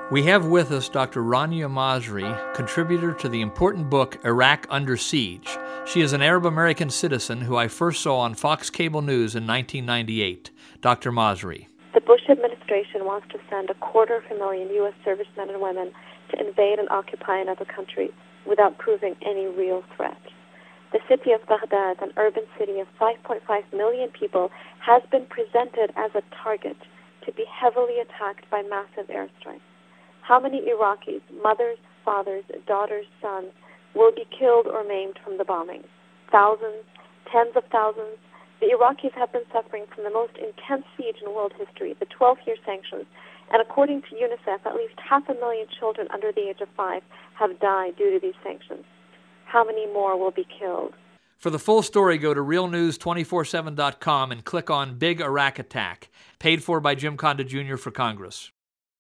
We have with us Dr. Rania Masri, contributor to the important book Iraq Under Siege. She is an Arab-American citizen who I first saw on Fox Cable News in 1998. Dr. Masri. The Bush administration wants to send 250,000 U.S. servicemen and women to invade and occupy another country without proving any real threat. The city of Baghdad, an urban city of 5.5 million people, has been presented as a target to be heavily attacked by massive airstrikes. How many Iraqis, mothers, fathers, daughters, sons, will be killed or maimed from the bombings? Thousands, tens of thousands. The Iraqis have been suffering from the most intense siege in world history, the 12-year sanctions, and according to UNICEF, at least 500,000 children under the age of 5 have died due to these sanctions. How many more will be killed? For the full story, go to realnews247.com and click on Big Iraq Attack, paid for by Jim Conda Jr. for Congress.